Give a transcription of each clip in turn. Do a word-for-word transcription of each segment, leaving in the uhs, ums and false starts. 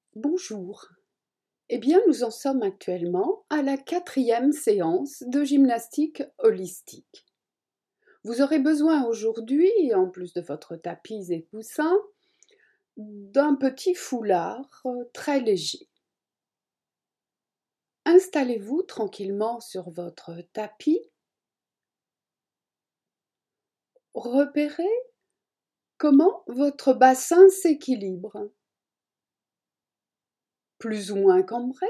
Bonjour. Eh bien, nous en sommes actuellement à la quatrième séance de gymnastique holistique. Vous aurez besoin aujourd'hui, en plus de votre tapis et coussins, d'un petit foulard très léger. Installez-vous tranquillement sur votre tapis. Repérez comment votre bassin s'équilibre. Plus ou moins cambré.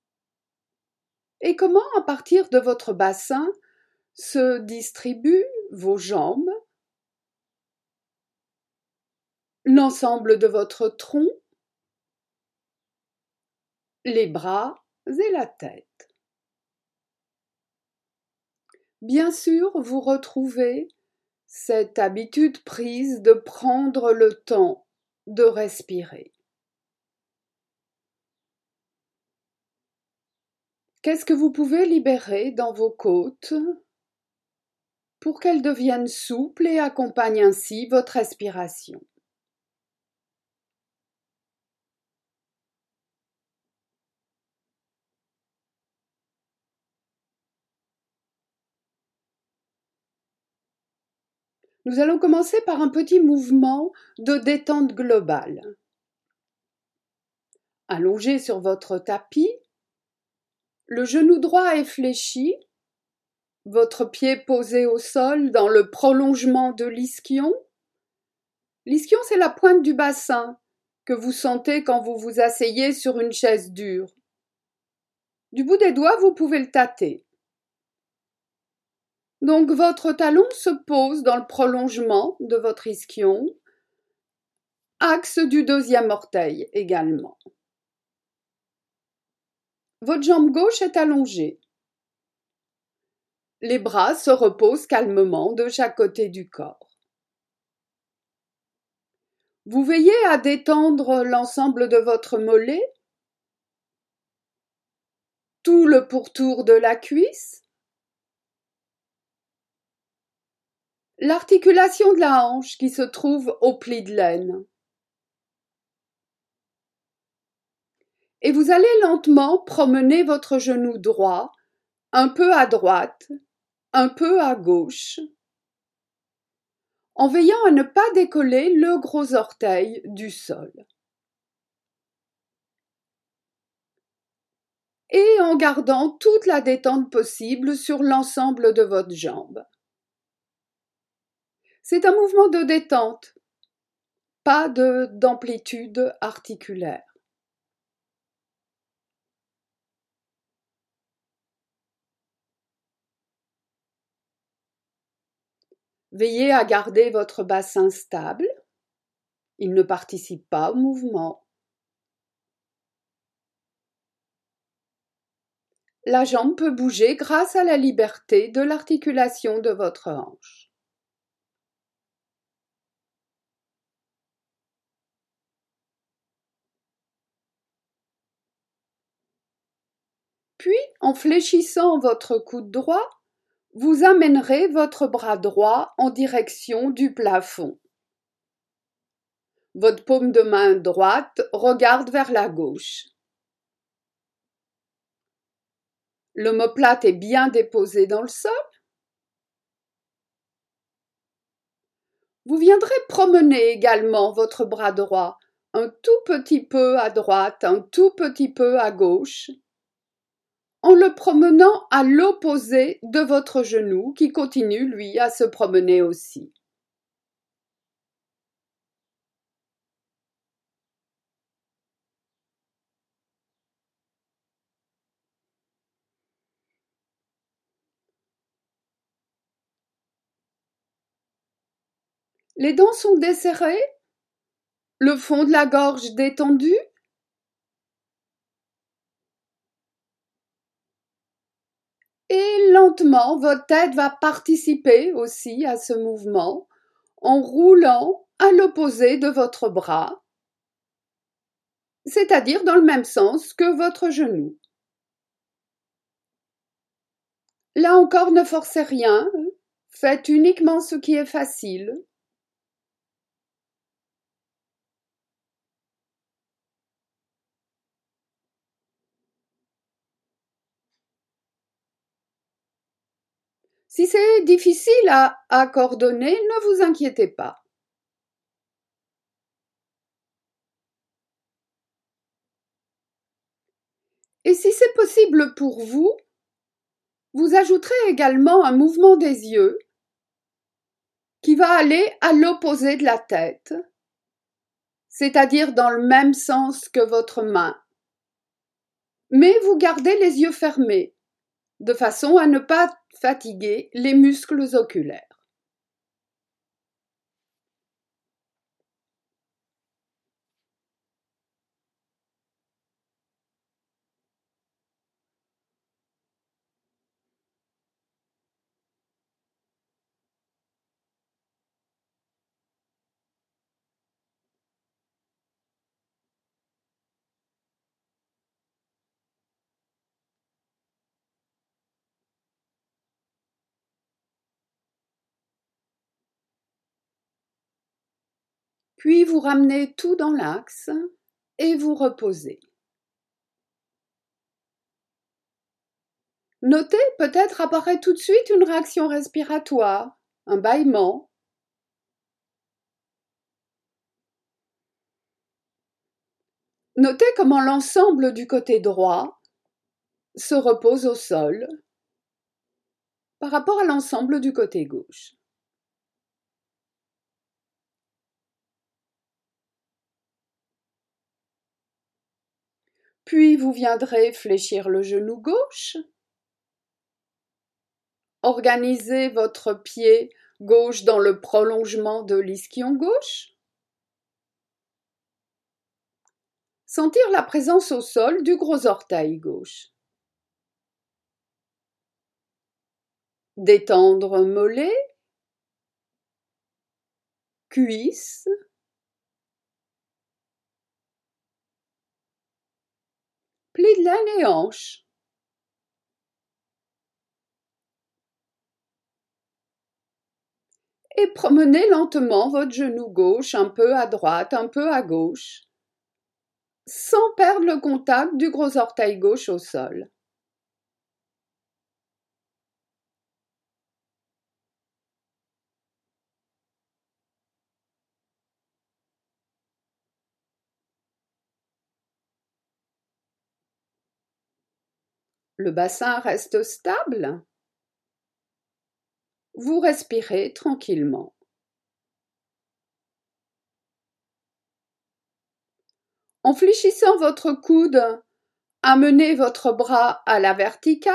Et comment, à partir de votre bassin, se distribuent vos jambes, l'ensemble de votre tronc, les bras et la tête. Bien sûr, vous retrouvez cette habitude prise de prendre le temps de respirer. Qu'est-ce que vous pouvez libérer dans vos côtes pour qu'elles deviennent souples et accompagnent ainsi votre respiration? Nous allons commencer par un petit mouvement de détente globale. Allongé sur votre tapis, le genou droit est fléchi, votre pied posé au sol dans le prolongement de l'ischion. L'ischion, c'est la pointe du bassin que vous sentez quand vous vous asseyez sur une chaise dure. Du bout des doigts, vous pouvez le tâter. Donc votre talon se pose dans le prolongement de votre ischion, axe du deuxième orteil également. Votre jambe gauche est allongée. Les bras se reposent calmement de chaque côté du corps. Vous veillez à détendre l'ensemble de votre mollet, tout le pourtour de la cuisse, l'articulation de la hanche qui se trouve au pli de l'aine. Et vous allez lentement promener votre genou droit, un peu à droite, un peu à gauche, en veillant à ne pas décoller le gros orteil du sol. Et en gardant toute la détente possible sur l'ensemble de votre jambe. C'est un mouvement de détente, pas de, d'amplitude articulaire. Veillez à garder votre bassin stable. Il ne participe pas au mouvement. La jambe peut bouger grâce à la liberté de l'articulation de votre hanche. Puis, en fléchissant votre coude droit, vous amènerez votre bras droit en direction du plafond. Votre paume de main droite regarde vers la gauche. L'omoplate est bien déposée dans le sol. Vous viendrez promener également votre bras droit, un tout petit peu à droite, un tout petit peu à gauche, en le promenant à l'opposé de votre genou qui continue, lui, à se promener aussi. Les dents sont desserrées, le fond de la gorge détendu. Et lentement, votre tête va participer aussi à ce mouvement en roulant à l'opposé de votre bras, c'est-à-dire dans le même sens que votre genou. Là encore, ne forcez rien, faites uniquement ce qui est facile. Si c'est difficile à, à coordonner, ne vous inquiétez pas. Et si c'est possible pour vous, vous ajouterez également un mouvement des yeux qui va aller à l'opposé de la tête, c'est-à-dire dans le même sens que votre main. Mais vous gardez les yeux fermés, de façon à ne pas fatiguer les muscles oculaires. Puis vous ramenez tout dans l'axe et vous reposez. Notez, peut-être apparaît tout de suite une réaction respiratoire, un bâillement. Notez comment l'ensemble du côté droit se repose au sol par rapport à l'ensemble du côté gauche. Puis vous viendrez fléchir le genou gauche, organiser votre pied gauche dans le prolongement de l'ischion gauche, sentir la présence au sol du gros orteil gauche. Détendre mollet, cuisse, pli de laine et hanche. Et promenez lentement votre genou gauche un peu à droite, un peu à gauche, sans perdre le contact du gros orteil gauche au sol. Le bassin reste stable. Vous respirez tranquillement. En fléchissant votre coude, amenez votre bras à la verticale.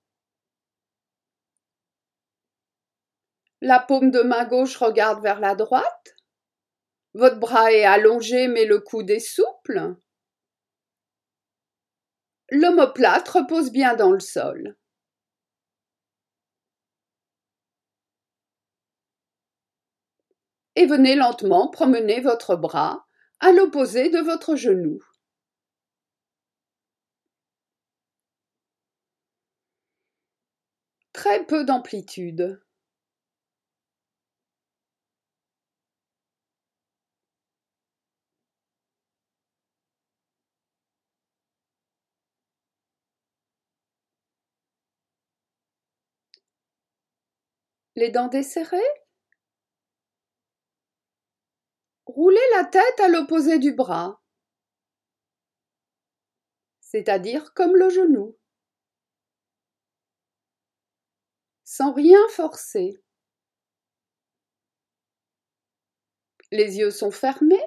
La paume de main gauche regarde vers la droite. Votre bras est allongé mais le coude est souple. L'omoplate repose bien dans le sol. Et venez lentement promener votre bras à l'opposé de votre genou. Très peu d'amplitude. Les dents desserrées. Roulez la tête à l'opposé du bras, c'est-à-dire comme le genou, sans rien forcer. Les yeux sont fermés.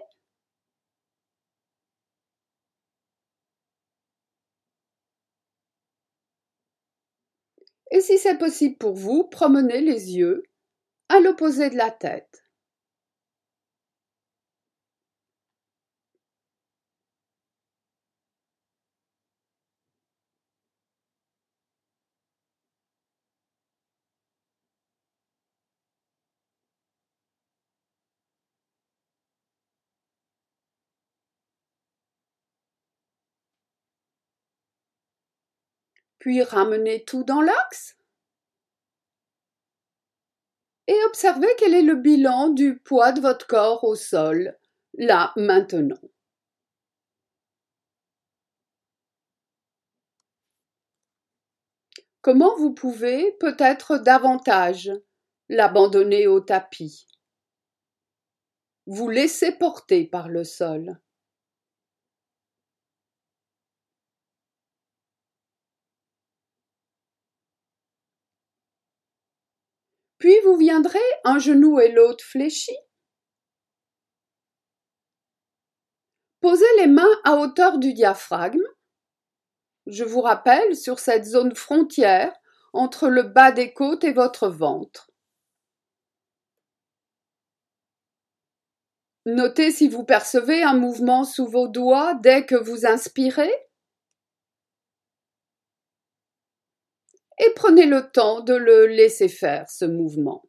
Et si c'est possible pour vous, promenez les yeux à l'opposé de la tête. Puis ramenez tout dans l'axe et observez quel est le bilan du poids de votre corps au sol, là, maintenant. Comment vous pouvez, peut-être davantage, l'abandonner au tapis? Vous laissez porter par le sol. Puis vous viendrez un genou et l'autre fléchi. Posez les mains à hauteur du diaphragme. Je vous rappelle, sur cette zone frontière entre le bas des côtes et votre ventre. Notez si vous percevez un mouvement sous vos doigts dès que vous inspirez. Et prenez le temps de le laisser faire, ce mouvement.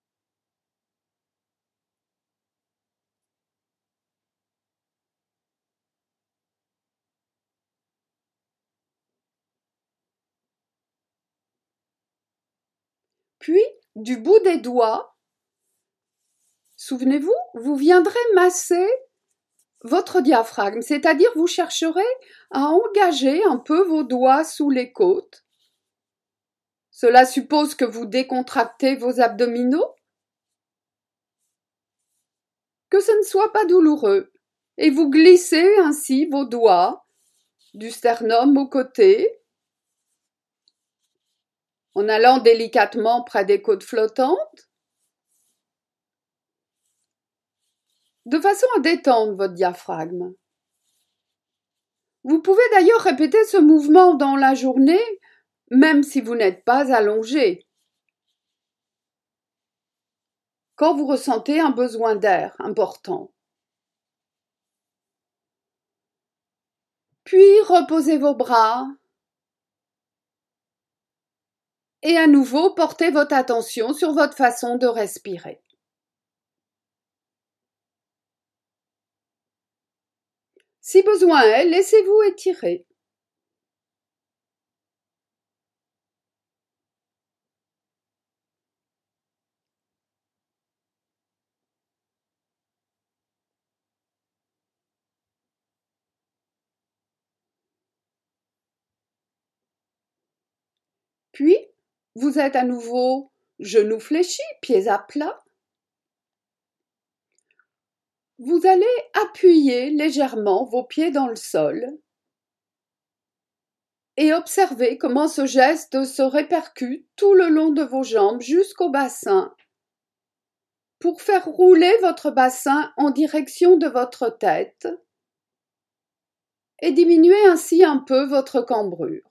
Puis, du bout des doigts, souvenez-vous, vous viendrez masser votre diaphragme, c'est-à-dire vous chercherez à engager un peu vos doigts sous les côtes. Cela suppose que vous décontractez vos abdominaux, que ce ne soit pas douloureux, et vous glissez ainsi vos doigts du sternum au côté, en allant délicatement près des côtes flottantes, de façon à détendre votre diaphragme. Vous pouvez d'ailleurs répéter ce mouvement dans la journée, même si vous n'êtes pas allongé. Quand vous ressentez un besoin d'air important. Puis reposez vos bras et à nouveau portez votre attention sur votre façon de respirer. Si besoin est, laissez-vous étirer. Puis, vous êtes à nouveau genoux fléchis, pieds à plat. Vous allez appuyer légèrement vos pieds dans le sol et observer comment ce geste se répercute tout le long de vos jambes jusqu'au bassin pour faire rouler votre bassin en direction de votre tête et diminuer ainsi un peu votre cambrure.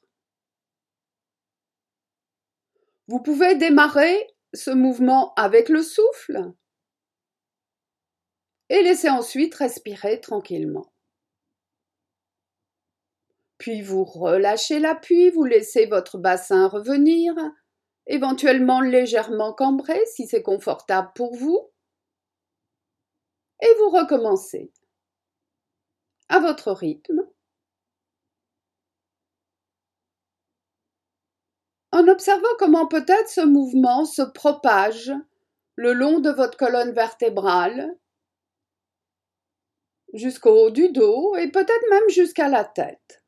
Vous pouvez démarrer ce mouvement avec le souffle et laisser ensuite respirer tranquillement. Puis vous relâchez l'appui, vous laissez votre bassin revenir, éventuellement légèrement cambré si c'est confortable pour vous, et vous recommencez à votre rythme, en observant comment peut-être ce mouvement se propage le long de votre colonne vertébrale, jusqu'au haut du dos et peut-être même jusqu'à la tête.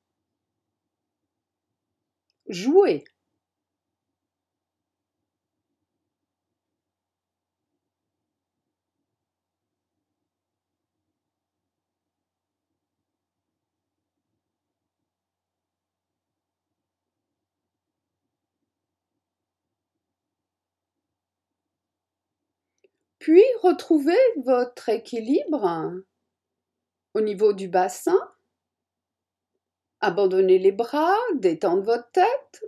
Jouez. Puis retrouvez votre équilibre au niveau du bassin. Abandonnez les bras, détendez votre tête.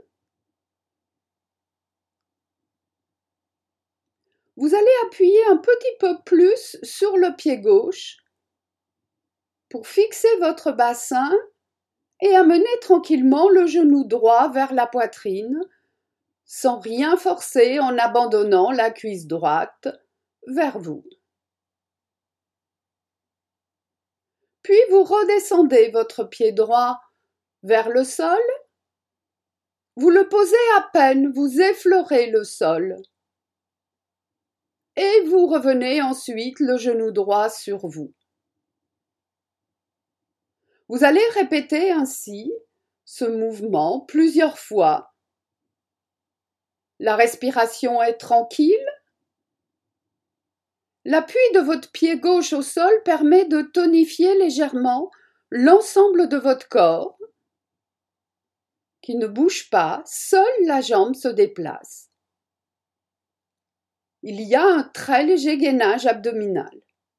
Vous allez appuyer un petit peu plus sur le pied gauche pour fixer votre bassin et amener tranquillement le genou droit vers la poitrine, sans rien forcer, en abandonnant la cuisse droite vers vous. Puis vous redescendez votre pied droit vers le sol. Vous le posez à peine, vous effleurez le sol. Et vous revenez ensuite le genou droit sur vous. Vous allez répéter ainsi ce mouvement plusieurs fois La respiration est tranquille. L'appui de votre pied gauche au sol permet de tonifier légèrement l'ensemble de votre corps, qui ne bouge pas, seule la jambe se déplace. Il y a un très léger gainage abdominal.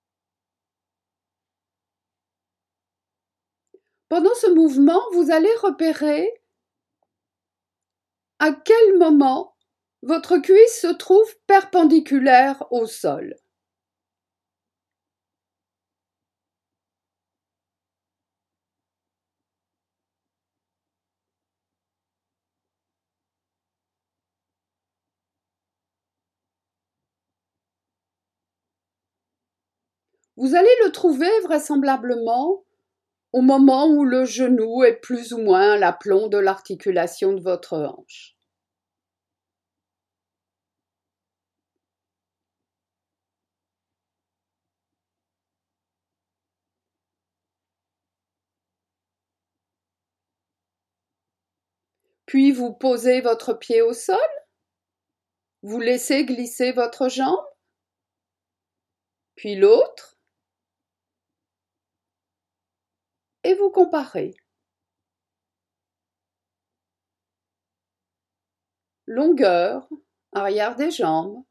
Pendant ce mouvement, vous allez repérer à quel moment votre cuisse se trouve perpendiculaire au sol. Vous allez le trouver vraisemblablement au moment où le genou est plus ou moins à l'aplomb de l'articulation de votre hanche. Puis vous posez votre pied au sol, vous laissez glisser votre jambe, puis l'autre, et vous comparez. Longueur, arrière des jambes.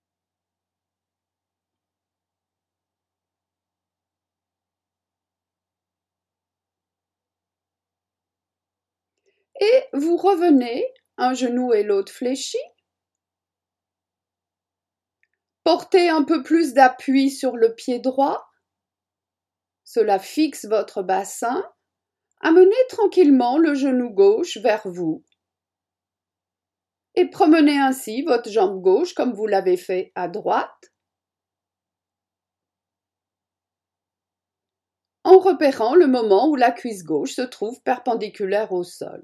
Et vous revenez, un genou et l'autre fléchis. Portez un peu plus d'appui sur le pied droit. Cela fixe votre bassin. Amenez tranquillement le genou gauche vers vous. Et promenez ainsi votre jambe gauche comme vous l'avez fait à droite, en repérant le moment où la cuisse gauche se trouve perpendiculaire au sol.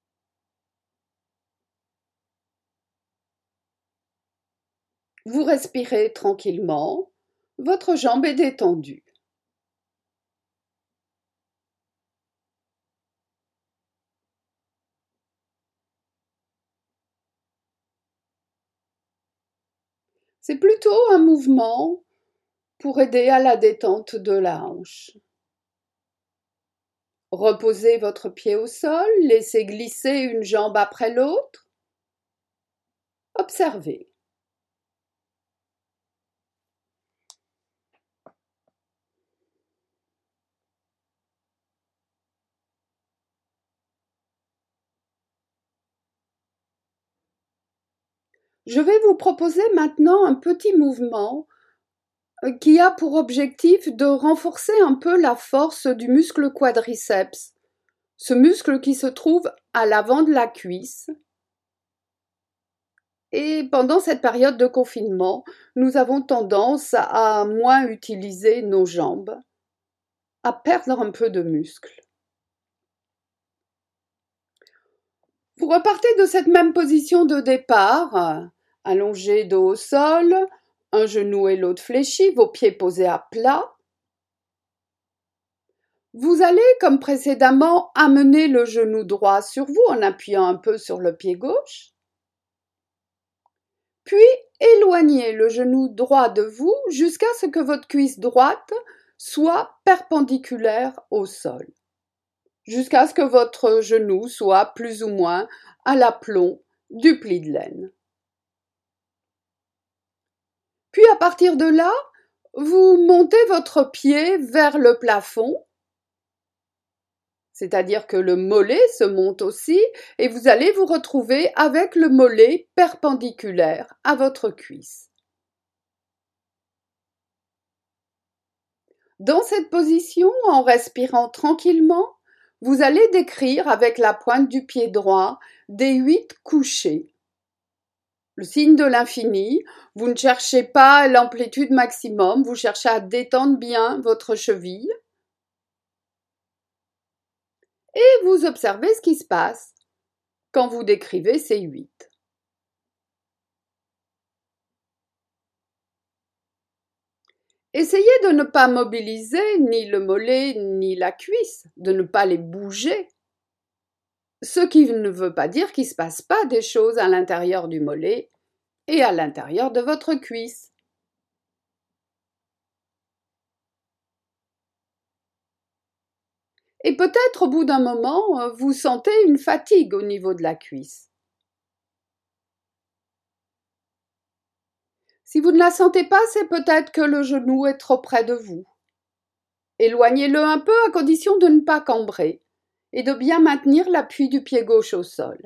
Vous respirez tranquillement, votre jambe est détendue. C'est plutôt un mouvement pour aider à la détente de la hanche. Reposez votre pied au sol, laissez glisser une jambe après l'autre. Observez. Je vais vous proposer maintenant un petit mouvement qui a pour objectif de renforcer un peu la force du muscle quadriceps, ce muscle qui se trouve à l'avant de la cuisse. Et pendant cette période de confinement, nous avons tendance à moins utiliser nos jambes, à perdre un peu de muscle. Vous repartez de cette même position de départ, allongé dos au sol, un genou et l'autre fléchi, vos pieds posés à plat. Vous allez, comme précédemment, amener le genou droit sur vous en appuyant un peu sur le pied gauche. Puis, éloignez le genou droit de vous jusqu'à ce que votre cuisse droite soit perpendiculaire au sol, jusqu'à ce que votre genou soit plus ou moins à l'aplomb du pli de laine. Puis, à partir de là, vous montez votre pied vers le plafond, c'est-à-dire que le mollet se monte aussi et vous allez vous retrouver avec le mollet perpendiculaire à votre cuisse. Dans cette position, en respirant tranquillement, vous allez décrire avec la pointe du pied droit des huit couchés. Le signe de l'infini, vous ne cherchez pas l'amplitude maximum, vous cherchez à détendre bien votre cheville. Et vous observez ce qui se passe quand vous décrivez ces huit. Essayez de ne pas mobiliser ni le mollet ni la cuisse, de ne pas les bouger. ce qui ne veut pas dire qu'il ne se passe pas des choses à l'intérieur du mollet et à l'intérieur de votre cuisse. Et peut-être au bout d'un moment, vous sentez une fatigue au niveau de la cuisse. Si vous ne la sentez pas, c'est peut-être que le genou est trop près de vous. Éloignez-le un peu à condition de ne pas cambrer et de bien maintenir l'appui du pied gauche au sol.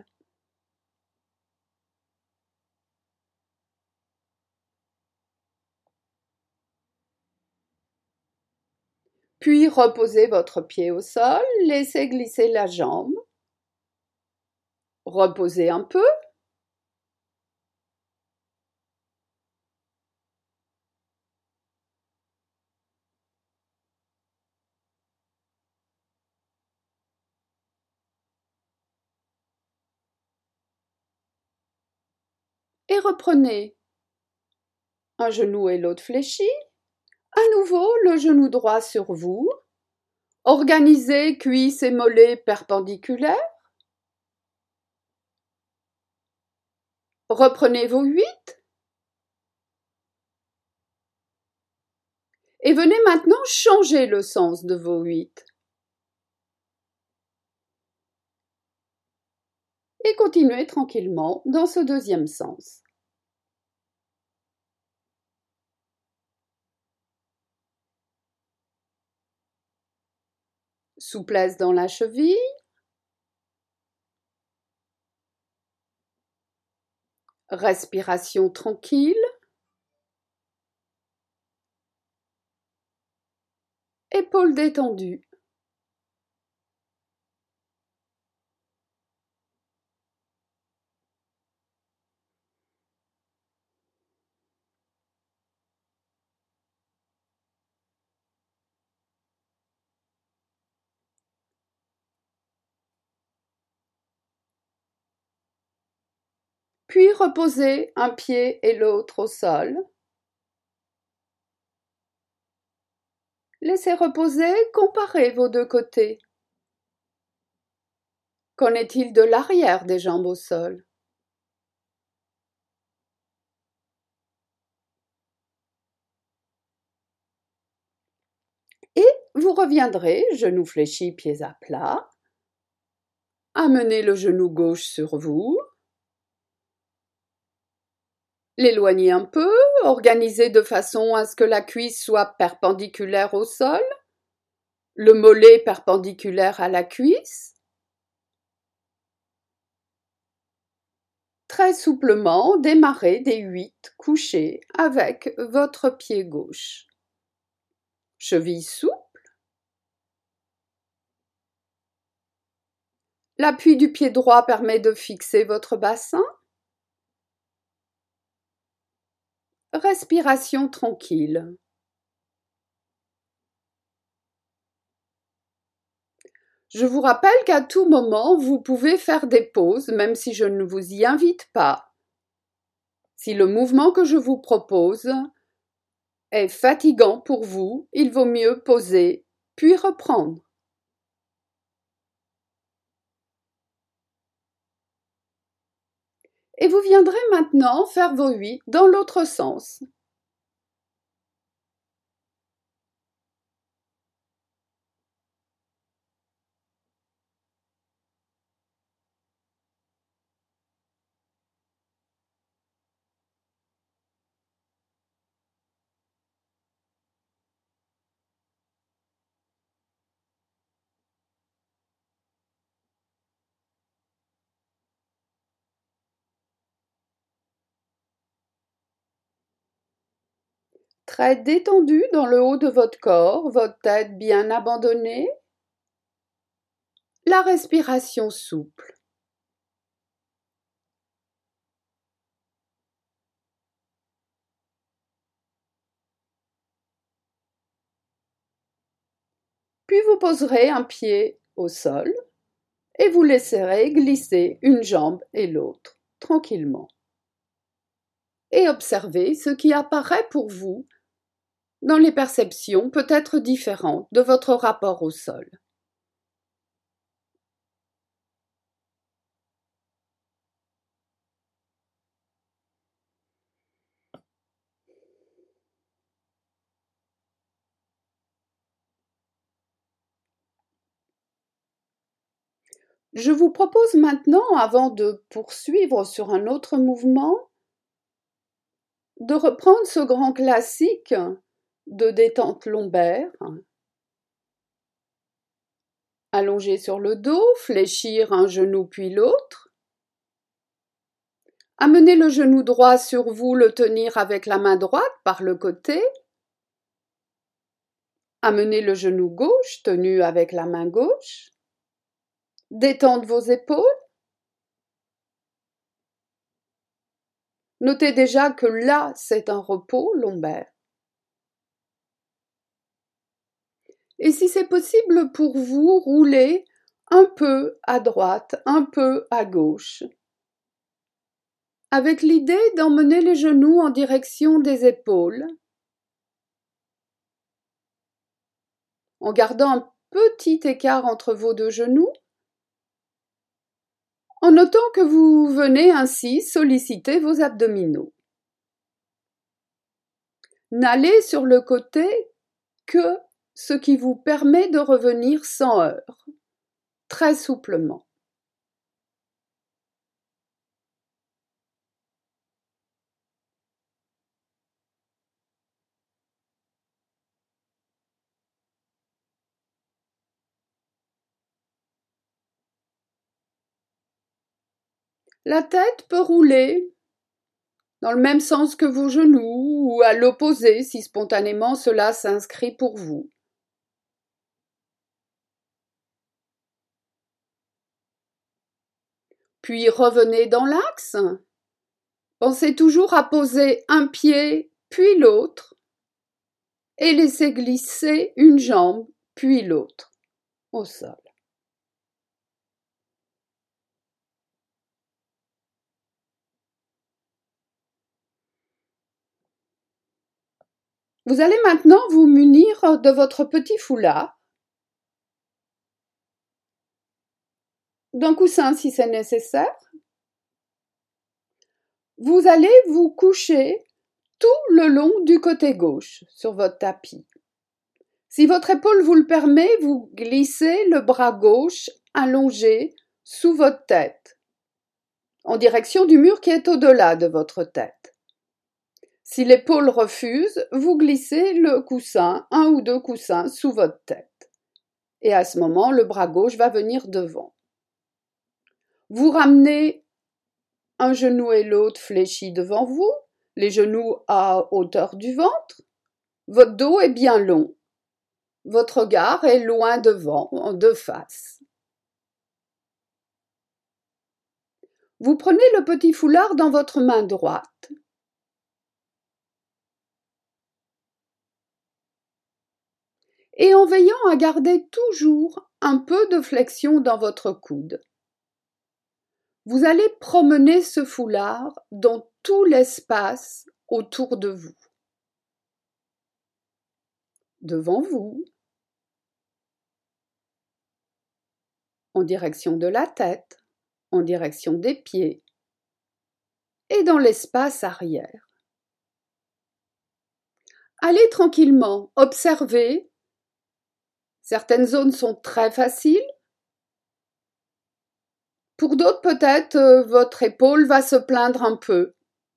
Puis reposez votre pied au sol, laissez glisser la jambe. Reposez un peu. Et reprenez. Un genou et l'autre fléchi. À nouveau, le genou droit sur vous. Organisez cuisses et mollets perpendiculaires. Reprenez vos huit. Et venez maintenant changer le sens de vos huit. Et continuez tranquillement dans ce deuxième sens. Souplesse dans la cheville. Respiration tranquille. Épaules détendues. Puis reposez un pied et l'autre au sol. Laissez reposer, comparez vos deux côtés. Qu'en est-il de l'arrière des jambes au sol? Et vous reviendrez, genoux fléchis, pieds à plat. Amenez le genou gauche sur vous. L'éloignez un peu, organisez de façon à ce que la cuisse soit perpendiculaire au sol, le mollet perpendiculaire à la cuisse. Très souplement, démarrez des huit couchés avec votre pied gauche. Cheville souple. L'appui du pied droit permet de fixer votre bassin. Respiration tranquille. Je vous rappelle qu'à tout moment, vous pouvez faire des pauses, même si je ne vous y invite pas. Si le mouvement que je vous propose est fatigant pour vous, il vaut mieux pauser, puis reprendre. Et vous viendrez maintenant faire vos huit dans l'autre sens. Très détendu dans le haut de votre corps, votre tête bien abandonnée. La respiration souple. Puis vous poserez un pied au sol et vous laisserez glisser une jambe et l'autre tranquillement. Et observez ce qui apparaît pour vous dans les perceptions peut-être différentes de votre rapport au sol. Je vous propose maintenant, avant de poursuivre sur un autre mouvement, de reprendre ce grand classique de détente lombaire. Allongé sur le dos, fléchir un genou puis l'autre. Amenez le genou droit sur vous, le tenir avec la main droite par le côté. Amenez le genou gauche, tenu avec la main gauche. Détendre vos épaules. Notez déjà que là, c'est un repos lombaire. Et si c'est possible pour vous, roulez un peu à droite, un peu à gauche, avec l'idée d'emmener les genoux en direction des épaules, en gardant un petit écart entre vos deux genoux, en notant que vous venez ainsi solliciter vos abdominaux. N'allez sur le côté que ce qui vous permet de revenir sans heurts, très souplement. La tête peut rouler dans le même sens que vos genoux ou à l'opposé si spontanément cela s'inscrit pour vous. Puis revenez dans l'axe. Pensez toujours à poser un pied puis l'autre et laissez glisser une jambe puis l'autre au sol. Vous allez maintenant vous munir de votre petit foulard, d'un coussin si c'est nécessaire. Vous allez vous coucher tout le long du côté gauche sur votre tapis. Si votre épaule vous le permet, vous glissez le bras gauche allongé sous votre tête, en direction du mur qui est au-delà de votre tête. Si l'épaule refuse, vous glissez le coussin, un ou deux coussins sous votre tête. Et à ce moment, le bras gauche va venir devant. Vous ramenez un genou et l'autre fléchis devant vous, les genoux à hauteur du ventre. Votre dos est bien long. Votre regard est loin devant, en deux faces. Vous prenez le petit foulard dans votre main droite. Et en veillant à garder toujours un peu de flexion dans votre coude, vous allez promener ce foulard dans tout l'espace autour de vous. Devant vous, en direction de la tête, en direction des pieds et dans l'espace arrière. Allez tranquillement, observez. Certaines zones sont très faciles. Pour d'autres, peut-être, euh, votre épaule va se plaindre un peu.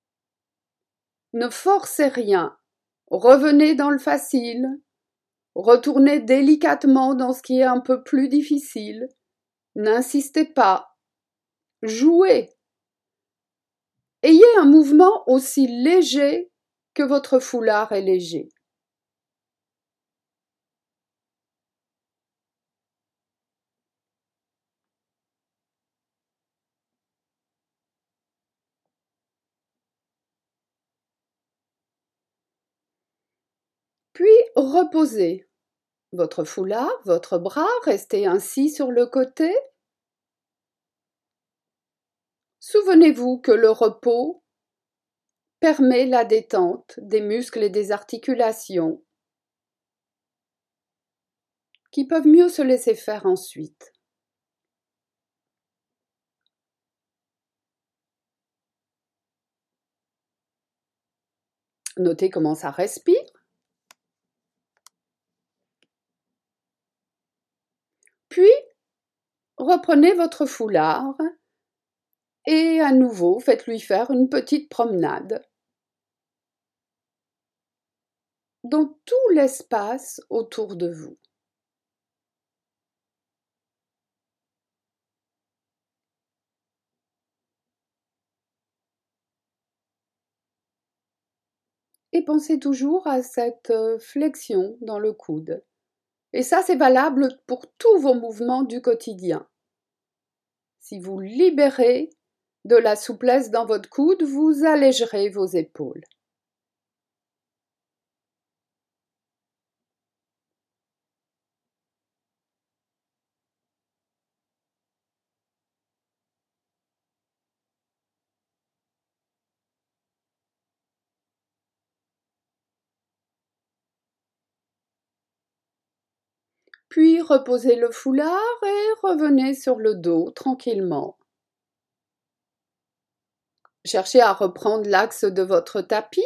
Ne forcez rien. Revenez dans le facile. Retournez délicatement dans ce qui est un peu plus difficile. N'insistez pas. Jouez. Ayez un mouvement aussi léger que votre foulard est léger. Puis reposez votre foulard, votre bras, restez ainsi sur le côté. Souvenez-vous que le repos permet la détente des muscles et des articulations qui peuvent mieux se laisser faire ensuite. Notez comment ça respire. Puis, reprenez votre foulard et à nouveau faites-lui faire une petite promenade dans tout l'espace autour de vous. Et pensez toujours à cette flexion dans le coude. Et ça, c'est valable pour tous vos mouvements du quotidien. Si vous libérez de la souplesse dans votre coude, vous allégerez vos épaules. Puis reposez le foulard et revenez sur le dos tranquillement. Cherchez à reprendre l'axe de votre tapis.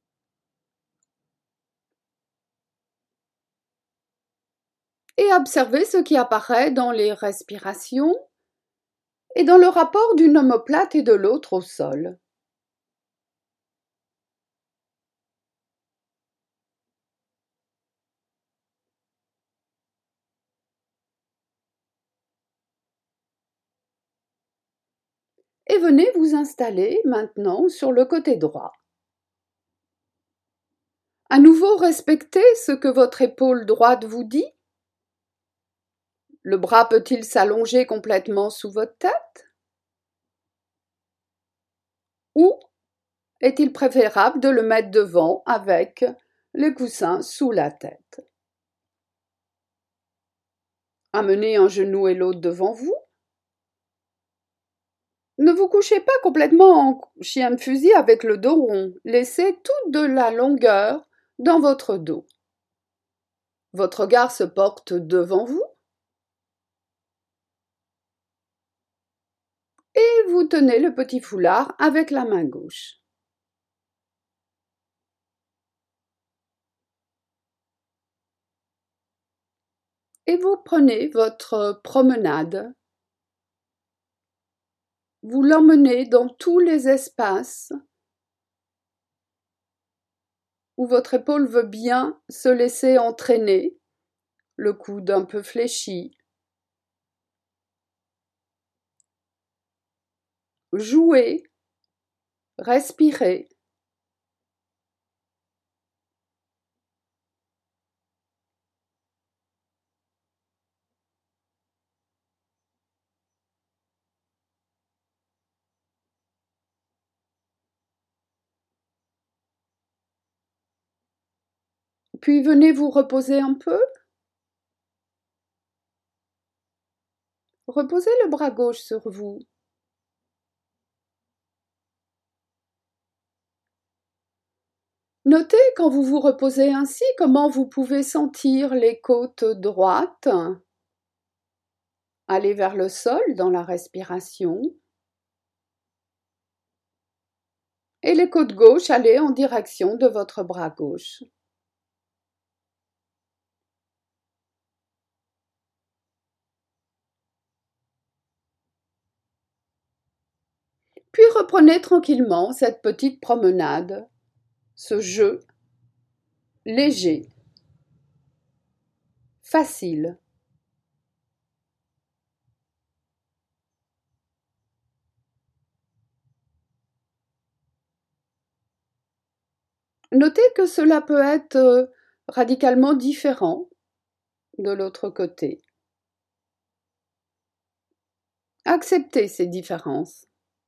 Et observez ce qui apparaît dans les respirations et dans le rapport d'une omoplate et de l'autre au sol. Et venez vous installer maintenant sur le côté droit. À nouveau, respectez ce que votre épaule droite vous dit. Le bras peut-il s'allonger complètement sous votre tête? Ou est-il préférable de le mettre devant avec les coussins sous la tête? Amenez un genou et l'autre devant vous. Ne vous couchez pas complètement en chien de fusil avec le dos rond. Laissez toute de la longueur dans votre dos. Votre regard se porte devant vous. Et vous tenez le petit foulard avec la main gauche. Et vous prenez votre promenade. Vous l'emmenez dans tous les espaces où votre épaule veut bien se laisser entraîner, le coude un peu fléchi. Jouez, respirez. Puis venez vous reposer un peu. Reposez le bras gauche sur vous. Notez quand vous vous reposez ainsi comment vous pouvez sentir les côtes droites aller vers le sol dans la respiration et les côtes gauches aller en direction de votre bras gauche. Puis reprenez tranquillement cette petite promenade, ce jeu léger, facile. Notez que cela peut être radicalement différent de l'autre côté. Acceptez ces différences.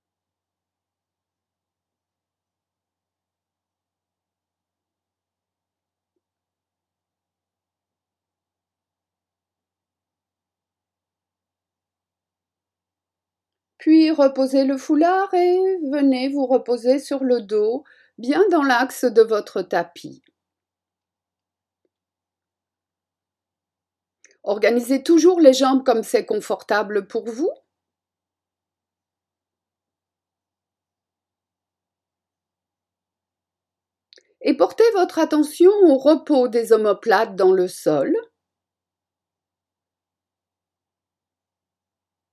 Puis reposez le foulard et venez vous reposer sur le dos, bien dans l'axe de votre tapis. Organisez toujours les jambes comme c'est confortable pour vous. Et portez votre attention au repos des omoplates dans le sol.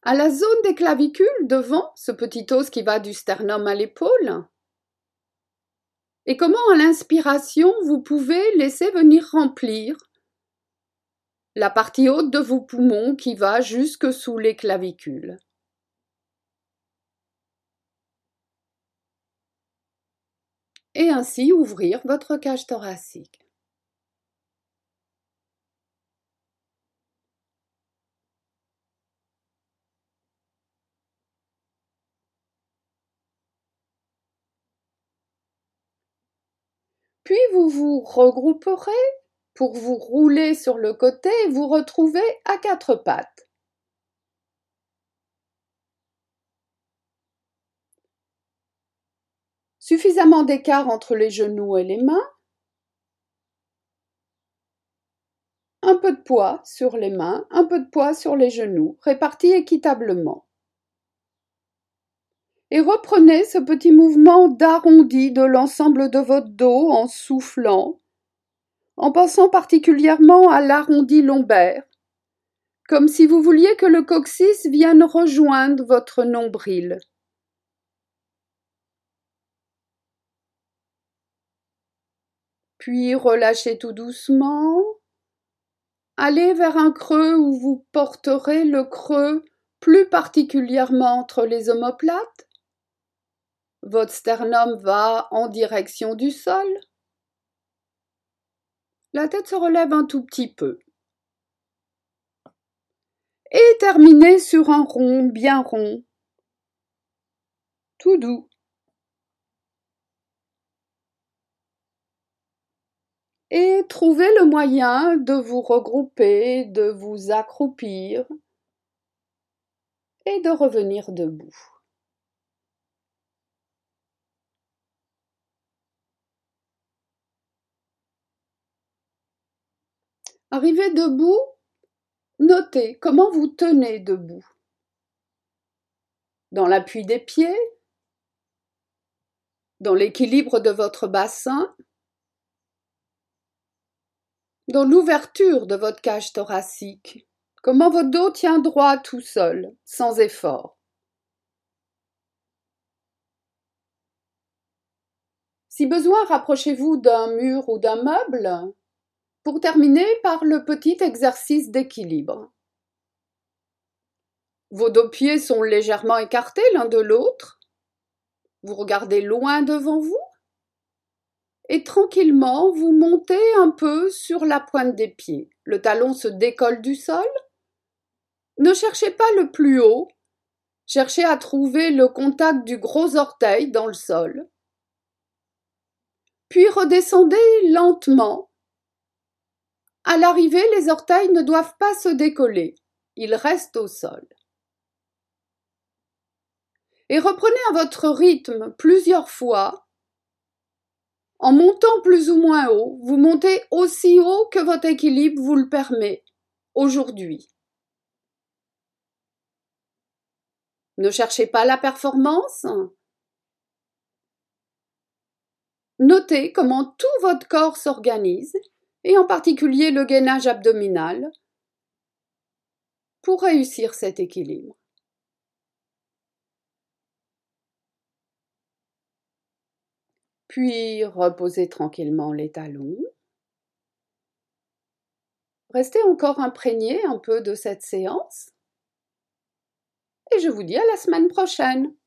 à la zone des clavicules devant, ce petit os qui va du sternum à l'épaule. Et comment, à l'inspiration, vous pouvez laisser venir remplir la partie haute de vos poumons qui va jusque sous les clavicules. Et ainsi ouvrir votre cage thoracique. Puis vous vous regrouperez pour vous rouler sur le côté et vous retrouver à quatre pattes. Suffisamment d'écart entre les genoux et les mains. Un peu de poids sur les mains, un peu de poids sur les genoux, répartis équitablement. Et reprenez ce petit mouvement d'arrondi de l'ensemble de votre dos en soufflant, en pensant particulièrement à l'arrondi lombaire, comme si vous vouliez que le coccyx vienne rejoindre votre nombril. Puis relâchez tout doucement. Allez vers un creux où vous porterez le creux plus particulièrement entre les omoplates. Votre sternum va en direction du sol. La tête se relève un tout petit peu. Et terminez sur un rond bien rond, tout doux. Et trouvez le moyen de vous regrouper, de vous accroupir et de revenir debout. Arrivé debout, notez comment vous tenez debout. Dans l'appui des pieds, dans l'équilibre de votre bassin, dans l'ouverture de votre cage thoracique, comment votre dos tient droit tout seul, sans effort. Si besoin, rapprochez-vous d'un mur ou d'un meuble pour terminer par le petit exercice d'équilibre. Vos deux pieds sont légèrement écartés l'un de l'autre. Vous regardez loin devant vous et tranquillement vous montez un peu sur la pointe des pieds. Le talon se décolle du sol. Ne cherchez pas le plus haut. Cherchez à trouver le contact du gros orteil dans le sol. Puis redescendez lentement. À l'arrivée, les orteils ne doivent pas se décoller. Ils restent au sol. Et reprenez à votre rythme plusieurs fois. En montant plus ou moins haut, vous montez aussi haut que votre équilibre vous le permet aujourd'hui. Ne cherchez pas la performance. Notez comment tout votre corps s'organise, et en particulier le gainage abdominal, pour réussir cet équilibre. Puis reposez tranquillement les talons. Restez encore imprégné un peu de cette séance. Et je vous dis à la semaine prochaine.